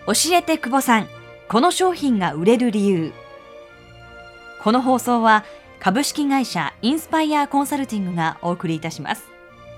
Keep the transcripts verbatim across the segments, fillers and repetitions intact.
教えて久保さん、この商品が売れる理由。この放送は株式会社インスパイアコンサルティングがお送りいたします。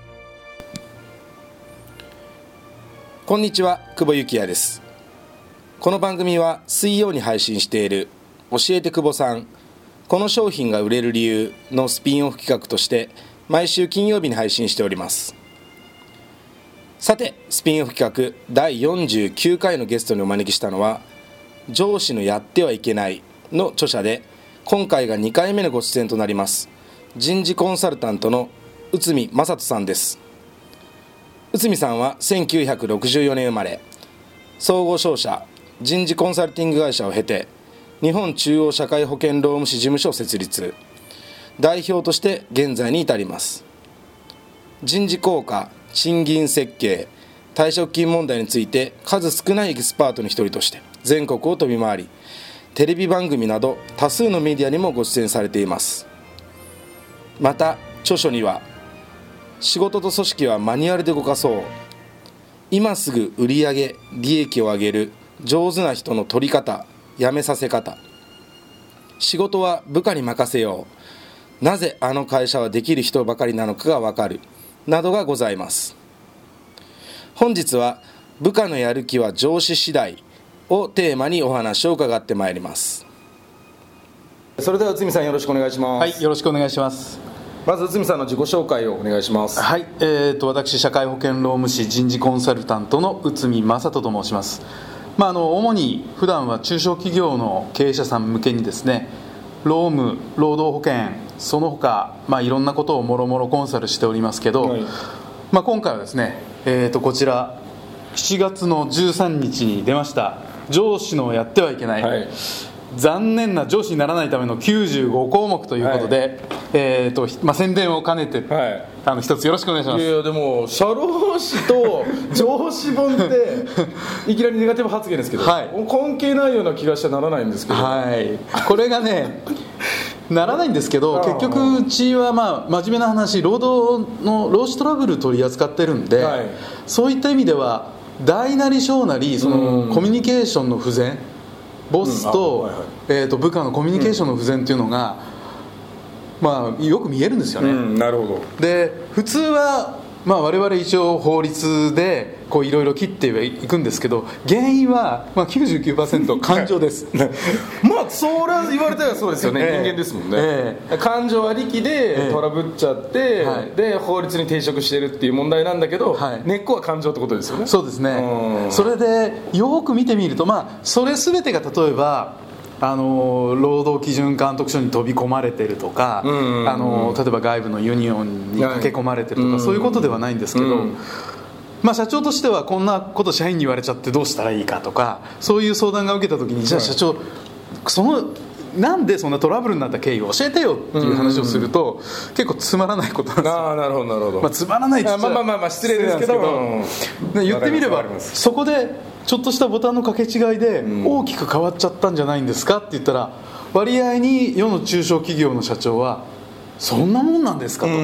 こんにちは、久保幸也です。この番組は水曜に配信している教えて久保さん、この商品が売れる理由のスピンオフ企画として毎週金曜日に配信しております。さて、スピンオフ企画だいよんじゅうきゅうかいのゲストにお招きしたのは、上司のやってはいけないの著者で、今回がにかいめのご出演となります人事コンサルタントの内海正人さんです。内海さんはせんきゅうひゃくろくじゅうよねん生まれ、総合商社人事コンサルティング会社を経て日本中央社会保険労務士事務所を設立、代表として現在に至ります。人事考課、賃金設計、退職金問題について数少ないエキスパートの一人として全国を飛び回り、テレビ番組など多数のメディアにもご出演されています。また著書には、仕事と組織はマニュアルで動かそう、今すぐ売上利益を上げる上手な人の取り方、辞めさせ方、仕事は部下に任せよう、なぜあの会社はできる人ばかりなのかが分かるなどがございます。本日は部下のやる気は上司次第をテーマにお話を伺ってまいります。それでは内海さん、よろしくお願いします。 はい、よろしくお願いします。 まず内海さんの自己紹介をお願いします。 はい、えー、と私社会保険労務士人事コンサルタントの内海正人と申します。まあ、あの主に普段は中小企業の経営者さん向けにですね、労務、労働保険、その他、まあ、いろんなことをもろもろコンサルしておりますけど、はい、まあ、今回はですね、えー、とこちらしちがつのじゅうさんにちに出ました上司のやってはいけない、はい、残念な上司にならないためのきゅうじゅうごこうもくということで、はい、えーとまあ、宣伝を兼ねて、はい、あの一つよろしくお願いします。 いやいや、でも社労士と上司本っていきなりネガティブ発言ですけど、はい、関係ないような気がしてならないんですけど、 はい、これがねならないんですけど、結局うちはまあ真面目な話、労働の労使トラブル取り扱ってるんで、はい、そういった意味では大なり小なりそのコミュニケーションの不全、ボスと、うんはいはい、えー、と部下のコミュニケーションの不全っていうのが、うん、まあ、よく見えるんですよね、うん、 なるほど。で普通は、まあ、我々一応法律でいろいろ切っていくんですけど、原因は、まあ、きゅうじゅうきゅうパーセント 感情ですまあそれは言われたらそうですよね、えー、人間ですもんね、えー、感情ありきでトラブっちゃって、えー、で法律に抵触してるっていう問題なんだけど、はい、根っこは感情ってことですよね。 そうですね。それでよく見てみると、まあ、それ全てが例えばあの労働基準監督署に飛び込まれてるとか、うんうんうん、あの例えば外部のユニオンに駆け込まれてるとか、はい、そういうことではないんですけど、うんうん、まあ、社長としてはこんなこと社員に言われちゃってどうしたらいいかとか、そういう相談が受けた時に、じゃあ社長、そのなんでそんなトラブルになった経緯を教えてよっていう話をすると、うんうん、結構つまらないことなんですよ。 あ、なるほどなるほど、 まあ、つまらないって言っちゃまあまあまあ失礼ですけど、 うん、言ってみればそこでちょっとしたボタンの掛け違いで大きく変わっちゃったんじゃないんですかって言ったら、割合に世の中小企業の社長はそんなもんなんですかと、うん、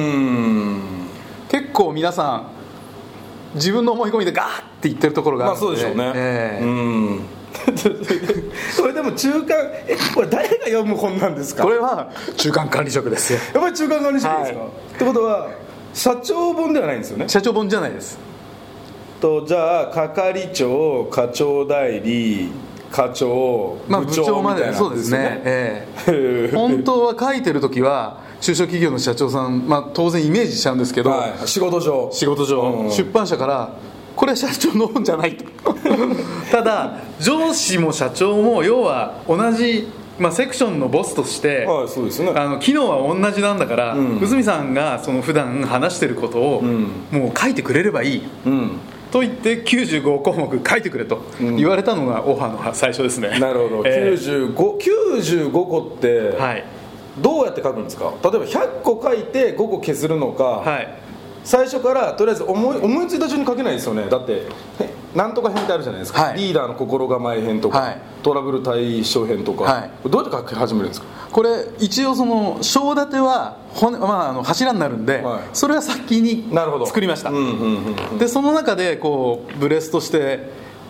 結構皆さん自分の思い込みでガーって言ってるところがあるので、まあそうでしょうね、えー、うんこれでも中間、えこれ誰が読む本なんですか？ これは中間管理職ですよ。 やっぱり中間管理職ですか、はい、ってことは社長本ではないんですよね。 社長本じゃないですと。じゃあ係長、課長代理、課長、 まあ、部長まで、そうですね、えー、本当は書いてる時は中小企業の社長さん、まあ、当然イメージしちゃうんですけど、はい、 仕事上仕事上、うん、出版社からこれは社長の本じゃないとただ上司も社長も要は同じ、まあ、セクションのボスとして、 はい、そうですね、 あの機能は同じなんだから、うん、内海さんがその普段話してることを、うん、もう書いてくれればいい、うん、と言ってきゅうじゅうごこうもく書いてくれと言われたのがオファーの最初ですね、 うん、なるほど、えー、きゅうじゅうご、きゅうじゅうごこって、はい、どうやって書くんですか？例えばひゃっこ書いてごこ削るのか、はい、最初からとりあえず思い、思いついた順に書けないですよね。だってなんとか編ってあるじゃないですか、はい、リーダーの心構え編とか、はい、トラブル対処編とか、はい、どうやって書き始めるんですか？ これ一応その章立ては骨、まあ、あの柱になるんで、はい、それは先に作りました。でその中でこうブレストして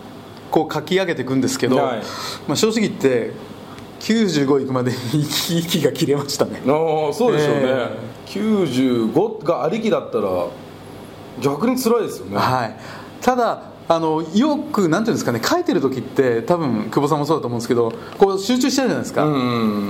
こう書き上げていくんですけど、はい、まあ、正直言ってきゅうじゅうごいくまでに息, 息が切れましたね。 ああ、そうでしょうね、えー、きゅうじゅうごがありきだったら逆に辛いですよね。 はい、ただあのよくなんていうんですかね、書いてる時って多分久保さんもそうだと思うんですけど、こう集中してるじゃないですか、うん、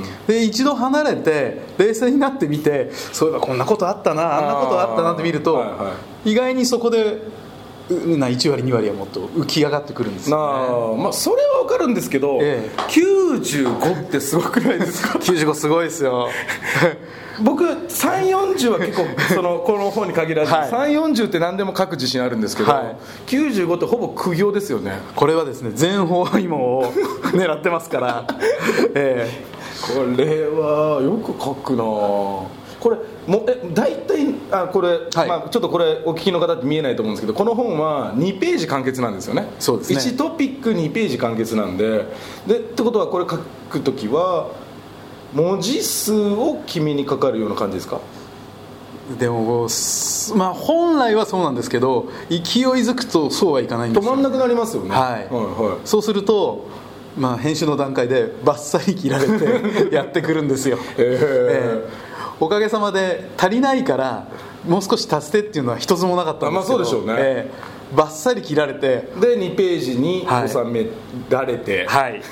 で一度離れて冷静になってみて、そういえばこんなことあったな、あんなことあったなって見ると、はいはい、意外にそこでないちわりにわりはもっと浮き上がってくるんですよね。 あ、まあ、それは分かるんですけど、ええ、きゅうじゅうごってすごくないですか？ きゅうじゅうごすごいですよ僕さんじゅう、よんじゅうは結構そのこの本に限らず、はい、さんじゅう、よんじゅうって何でも書く自信あるんですけど、はい、きゅうじゅうごってほぼ苦行ですよね。 これはですね、全方位網を狙ってますから、えー、これはよく書くな。これもえ大体あこれ、はい、まあ、ちょっとこれお聞きの方って見えないと思うんですけど、この本はにページ完結なんですよね。 そうですね、 いちトピックにページ完結なんで、でってことはこれ書くときは文字数を君にかかるような感じですか？ でも、まあ、本来はそうなんですけど、勢いづくとそうはいかないんですよ。 止まんなくなりますよね、 はいはいはい、そうすると、まあ、編集の段階でバッサリ切られてやってくるんですよ、えーえーおかげさまで足りないからもう少し足してっていうのは一つもなかったんですけど、 まあ、そうでしょうね、 えー、バッサリ切られて、 でにページに収められて、 はい、はい、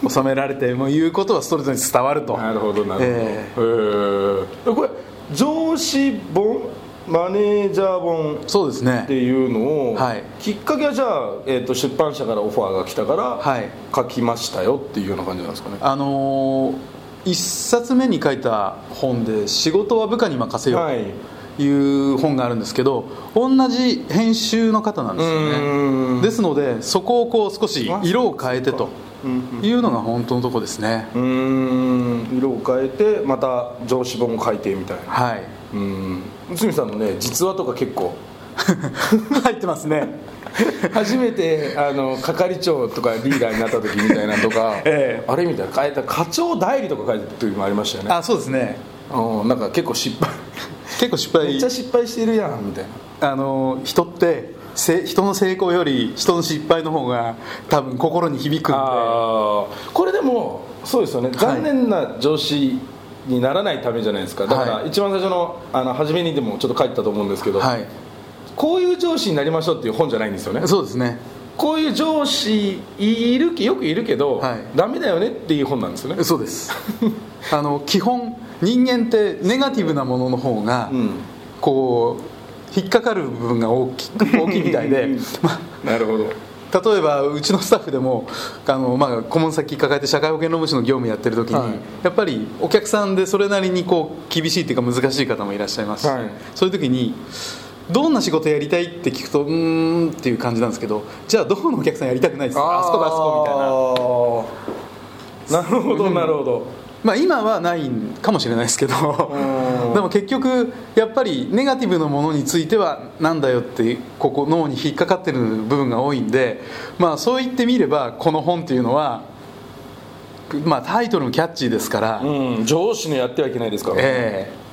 収められてもう言うことはストレートに伝わると。 なるほどなるほど、えー、えー、これ上司本マネージャー本そうですねっていうのを、はい、きっかけはじゃあ、えー、と出版社からオファーが来たから書きましたよっていうような感じなんですかね。 あのーいっさつめに書いた本で仕事は部下に任せようという本があるんですけど、同じ編集の方なんですよね。ですのでそこをこう少し色を変えてというのが本当のとこですね。 うーん、色を変えてまた上司本を書いてみたいな。 はい、 うん、内海さんのね実話とか結構入ってますね初めてあの係長とかリーダーになった時みたいなとか、ええ、あれみたいな変えた課長代理とか書いてた時もありましたよね。 あ、そうですね。 うん、なんか結構失敗結構失敗めっちゃ失敗してるやんみたいな。あの人って人の成功より人の失敗の方が多分心に響くんで。 あ、これでもそうですよね、残念な上司にならないためじゃないですか。だから一番最初の、あの初めにでもちょっと書いてたと思うんですけど、はい、こういう上司になりましょうっていう本じゃないんですよね。 そうですね。 こういう上司いるよくいるけど、はい、ダメだよねっていう本なんですよね。 そうですあの基本人間ってネガティブなものの方が、うん、こう引っかかる部分が大き大きいみたいでなるほど。 例えばうちのスタッフでもあの、まあ、顧問先抱えて社会保険労務士の業務やってる時に、はい、やっぱりお客さんでそれなりにこう厳しいっていうか難しい方もいらっしゃいますし、はい、そういう時にどんな仕事やりたいって聞くとうーんっていう感じなんですけど、じゃあどこのお客さんやりたくないですか、あそこだあそこみたいな。 なるほどなるほど、 まあ、今はないかもしれないですけどでも結局やっぱりネガティブなものについてはなんだよってここ脳に引っかかってる部分が多いんで、まあ、そう言ってみればこの本っていうのは、まあ、タイトルもキャッチーですから、 うん、上司のやってはいけないですからね、えー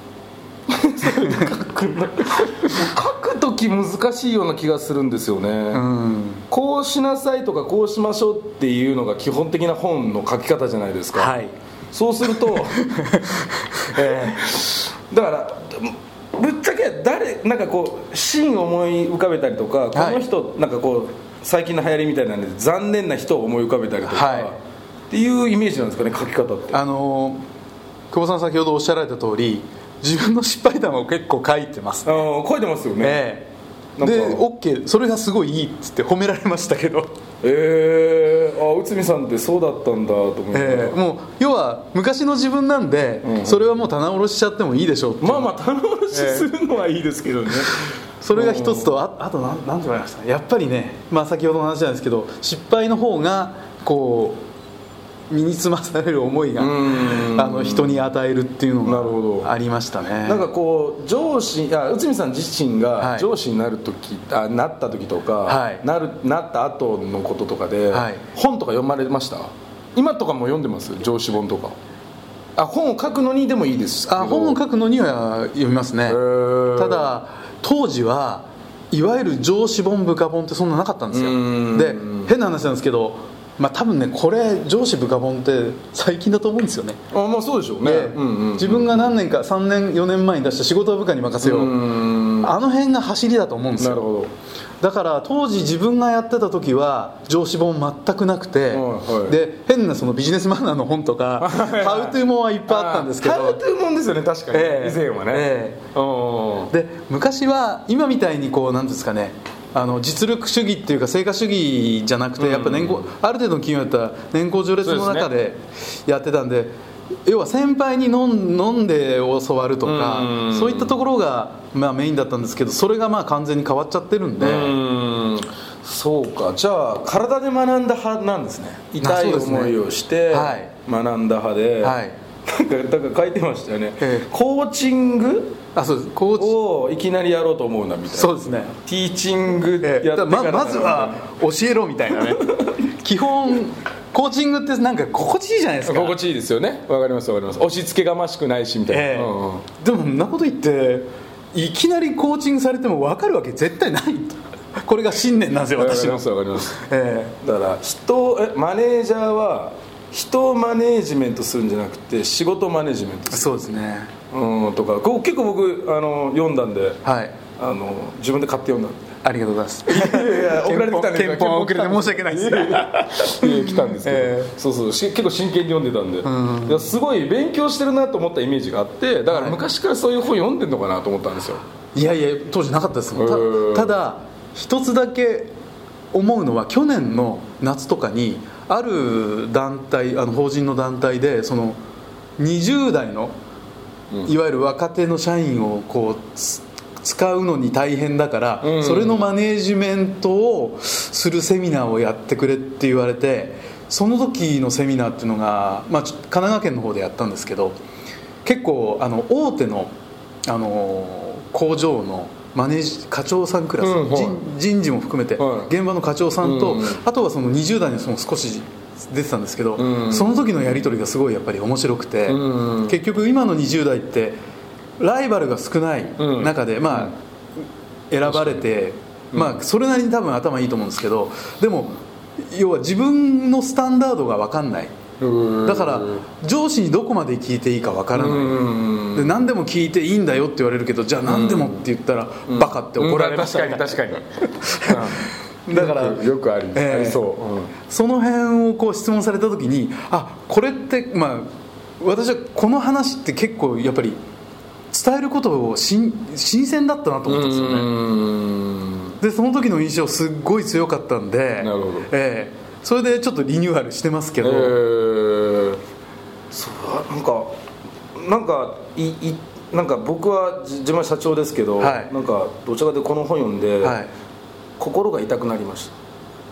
書くとき難しいような気がするんですよね、うん、こうしなさいとかこうしましょうっていうのが基本的な本の書き方じゃないですか、はい、そうすると、えー、だからぶっちゃけ誰なんかこうシーンを思い浮かべたりとか、この人なんかこう最近の流行りみたいなんで残念な人を思い浮かべたりとか、はい、っていうイメージなんですかね、書き方って。 あの久保さん先ほどおっしゃられた通り自分の失敗談を結構書いてます、ね、 あ書いてますよね、えー、で OK それがすごいいいっつって褒められましたけど、 えー、あ内海さんってそうだったんだと思いながら、えー、もう要は昔の自分なんで、うん、それはもう棚卸ししちゃってもいいでしょうって。 まあまあ棚卸しするのはいいですけどね、えー、 それが一つと、あ, あと何何て言われましたやっぱりね、まあ、先ほどの話なんですけど失敗の方がこう身につまされる思いがあの人に与えるっていうのがありましたね。 なんかこう上司あ内海さん自身が上司になる時、はい、あなった時とか、はい、なるなった後のこととかで、はい、本とか読まれました？今とかも読んでます？上司本とか。あ本を書くのにでもいいですけど。 あ本を書くのには読みますね。ただ当時はいわゆる上司本部下本ってそんななかったんですよ。で変な話なんですけど、まあ、多分ねこれ上司部下本って最近だと思うんですよね。 あ、まあそうでしょうね、うんうんうん、 自分が何年かさんねんよねんまえに出した仕事は部下に任せよう、うあの辺が走りだと思うんですよ。なるほど。だから当時自分がやってた時は上司本全くなくて、はいはい、で変なそのビジネスマナーの本とかハウトゥー本はいっぱいあったんですけど、 ハウトゥー本ですよね確かに、えー、以前はね、えー、で昔は今みたいにこうなんですかね、あの実力主義っていうか成果主義じゃなくて、やっぱ年功、ある程度の企業だったら年功序列の中でやってたんで、要は先輩に飲ん、飲んで教わるとか、うん、そういったところが、まあ、メインだったんですけど、それがまあ完全に変わっちゃってるんで、うん、 そうか。じゃあ体で学んだ派なんですね。痛い思いをして学んだ派で、はい、なんかだから書いてましたよね、ええ、コーチングあそうですコーチをいきなりやろうと思うなみたいな。 そうですね。 ティーチングやってから、 ええ、ま, まずは教えろみたいなね基本コーチングってなんか心地いいじゃないですか。 心地いいですよね。わかりますわかります。押し付けがましくないしみたいな、えーうんうん、 でもそんなこと言っていきなりコーチングされても分かるわけ絶対ないこれが信念なんですよ私は。 わかりますわかります、えー、だから人えマネージャーは人をマネージメントするんじゃなくて仕事マネージメントする。 そうですね、 うんとかこう結構僕あの読んだんで、はい、あの自分で買って読んだんで。 ありがとうございます。 いやいや送られてきたんですよ。 憲法は遅れて申し訳ないです。いやいや来たんですけど、えー、そうそう結構真剣に読んでたんで、うん、いやすごい勉強してるなと思ったイメージがあって、だから昔からそういう本読んでんのかなと思ったんですよ。 いやいや当時なかったですもん。 た, ただ一つだけ思うのは、去年の夏とかにある団体、あの法人の団体でそのにじゅう代のいわゆる若手の社員をこう使うのに大変だから、うん、それのマネージメントをするセミナーをやってくれって言われて、その時のセミナーっていうのが、まあ、神奈川県の方でやったんですけど、結構あの大手の、あの工場のマネージ課長さんクラス、うんはい、人, 人事も含めて、はい、現場の課長さんと、うん、あとはそのにじゅう代のその少し出てたんですけど、うん、その時のやり取りがすごいやっぱり面白くて、うん、結局今のにじゅう代ってライバルが少ない中で、うん、まあ選ばれて、うん、まあそれなりに多分頭いいと思うんですけど、でも要は自分のスタンダードが分かんない。だから上司にどこまで聞いていいか分からない。で何でも聞いていいんだよって言われるけど、じゃあ何でもって言ったらバカって怒られました、 うんうん、確かに確かにだからよく、よくあり、えー、ありそう、うん、 その辺をこう質問された時に、あこれってまあ私はこの話って結構やっぱり伝えることを新鮮だったなと思ったんですよね。うーんでその時の印象すっごい強かったんで、なるほど、えーそれでちょっとリニューアルしてますけど、えー、 そうなんかなんかいいなんか僕は自分は社長ですけど、はい、なんかどちらかでこの本読んで、はい、心が痛くなりました。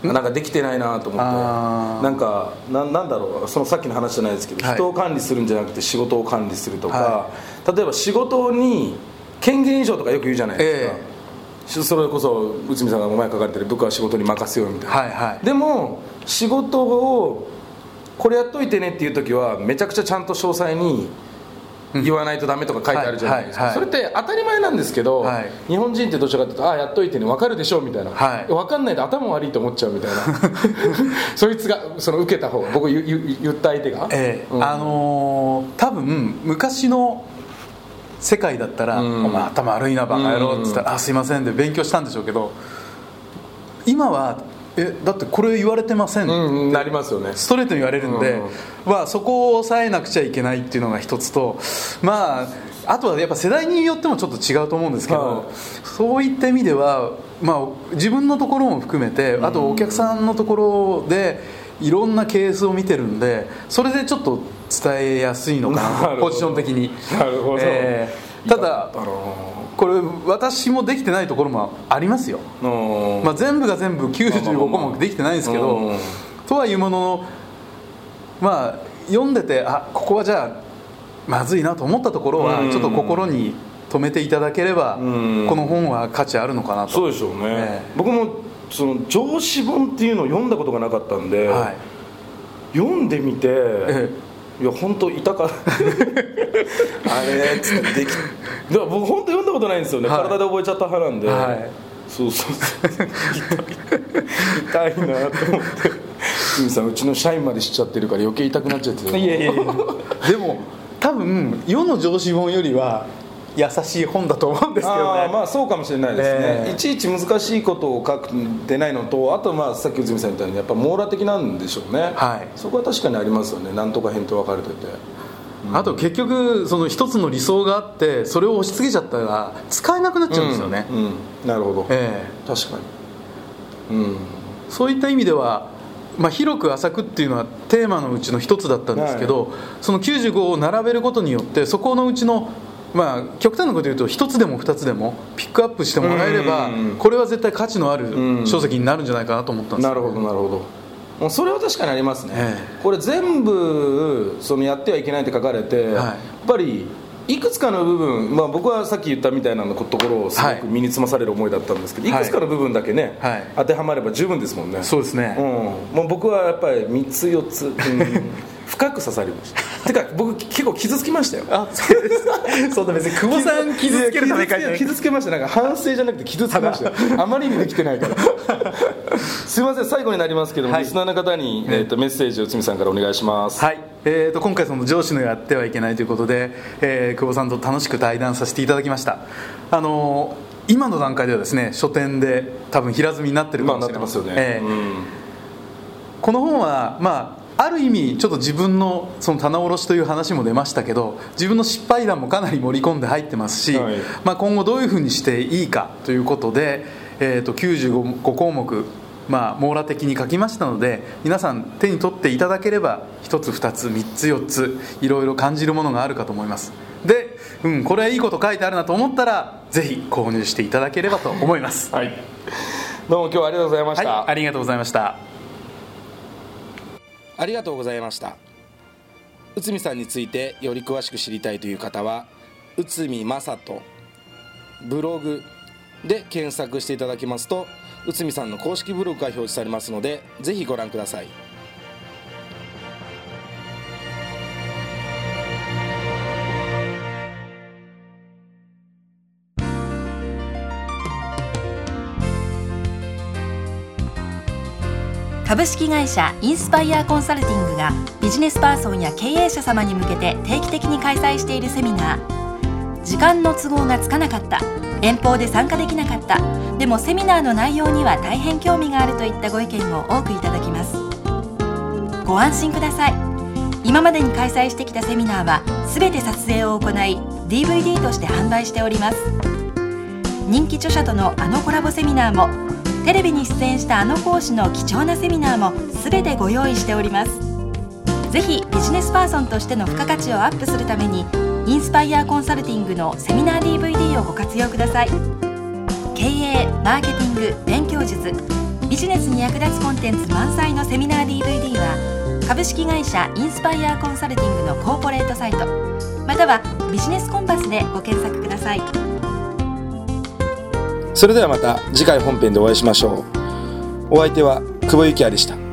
なんかできてないなと思って、なんか な, なんだろうそのさっきの話じゃないですけど、はい、人を管理するんじゃなくて仕事を管理するとか、はい、例えば仕事に権限以上とかよく言うじゃないですか、えーそれこそ内海さんが前書かれてる部下は仕事に任せようみたいな、はいはい、でも仕事をこれやっといてねっていう時はめちゃくちゃちゃんと詳細に言わないとダメとか書いてあるじゃないですか、はいはいはい、それって当たり前なんですけど、はい、日本人ってどちらかというとああやっといてね分かるでしょみたいな、はい、分かんないと頭悪いと思っちゃうみたいなそいつがその受けた方僕言, 言った相手が、 えーうん、あのー、多分昔の世界だったら、うん、お前頭悪いなバカ野郎って言ったら、うん、あすいませんで勉強したんでしょうけど、今はえだってこれ言われてませんって、 うん、なりますよね。 ストレートに言われるんで、うんまあ、そこを抑えなくちゃいけないっていうのが一つと、まああとはやっぱ世代によってもちょっと違うと思うんですけど、はい、そういった意味では、まあ、自分のところも含めて、あとお客さんのところでいろんなケースを見てるんで、それでちょっと伝えやすいのかなポジション的に。 なるほど、 えー、ただこれ私もできてないところもありますよ、まあ、全部が全部きゅうじゅうごこもできてないんですけど、とはいうものの、まあ、読んでてあここはじゃあまずいなと思ったところはちょっと心に留めていただければ、この本は価値あるのかなと。 そうでしょうね、えー、僕もその上司本っていうのを読んだことがなかったんで、はい、読んでみて、えー、いや本当痛かったあれつってできだから僕本当読んだことないんですよね、はい、体で覚えちゃった派なんで、はい、 そうそうそう痛いなと思って内海さんうちの社員までしちゃってるから余計痛くなっちゃってる。 いやいやいやでも多分世の上司本よりは優しい本だと思うんですけどね。 あまあそうかもしれないですね、 えー、 いちいち難しいことを書くてないのと、あとまあさっき内海さん言ったようにやっぱ網羅的なんでしょうね、はい、そこは確かにありますよね。なんとか編と分かれてて、うん、 あと結局その一つの理想があってそれを押し付けちゃったら使えなくなっちゃうんですよね、 うんうん、なるほど、 えー、 確かに、うん、 そういった意味ではまあ、広く浅くっていうのはテーマのうちの一つだったんですけど、はい、そのきゅうじゅうごを並べることによってそこのうちの、まあ、極端なこと言うと一つでも二つでもピックアップしてもらえればこれは絶対価値のある書籍になるんじゃないかなと思ったんです、ね、 なるほどなるほど。もうそれは確かにありますね、ええ、これ全部そのやってはいけないって書かれて、はい、やっぱりいくつかの部分、まあ、僕はさっき言ったみたいなところをすごく身につまされる思いだったんですけど、はい、いくつかの部分だけね、はい、当てはまれば十分ですもんね。 そうですね、 うん、もう僕はやっぱりみっつよっつ、うん、深く刺さりましたてか僕結構傷つきましたよ。 あ、そうですそうだ、別に久保さん傷つけるために書いてない。 傷つけました。なんか反省じゃなくて傷つきましたあまりにできてないからすいません、最後になりますけども、はい、リスナーの方に、えー、とメッセージを内海さんからお願いします。 はい、えー、と今回その上司のやってはいけないということで、えー、久保さんと楽しく対談させていただきました。あのー、今の段階ではですね書店で多分平積みになってるかもしれません、まあ、なってますよね、えーうん、この本はまあある意味ちょっと自分 の, その棚卸しという話も出ましたけど自分の失敗談もかなり盛り込んで入ってますし、はい、まあ、今後どういうふうにしていいかということで、えー、ときゅうじゅうご項目、まあ、網羅的に書きましたので皆さん手に取っていただければひとつふたつみっつよっついろいろ感じるものがあるかと思います。で、うん、これはいいこと書いてあるなと思ったらぜひ購入していただければと思います、 はい、どうも今日はありがとうございました、 はい、ありがとうございました。 ありがとうございました。内海さんについてより詳しく知りたいという方は内海正人ブログで検索していただきますと内海さんの公式ブログが表示されますのでぜひご覧ください。 株式会社インスパイアコンサルティングがビジネスパーソンや経営者様に向けて定期的に開催しているセミナー、時間の都合がつかなかった、遠方で参加できなかった、でもセミナーの内容には大変興味があるといったご意見を多くいただきます。ご安心ください。今までに開催してきたセミナーはすべて撮影を行い ディーブイディー として販売しております。人気著者とのあのコラボセミナーもテレビに出演したあの講師の貴重なセミナーも全てご用意しております。ぜひビジネスパーソンとしての付加価値をアップするためにインスパイアコンサルティングのセミナー ディーブイディー をご活用ください。経営、マーケティング、勉強術、ビジネスに役立つコンテンツ満載のセミナー ディーブイディー は株式会社インスパイアコンサルティングのコーポレートサイトまたはビジネスコンパスでご検索ください。 それではまた次回本編でお会いしましょう。お相手は久保幸也でした。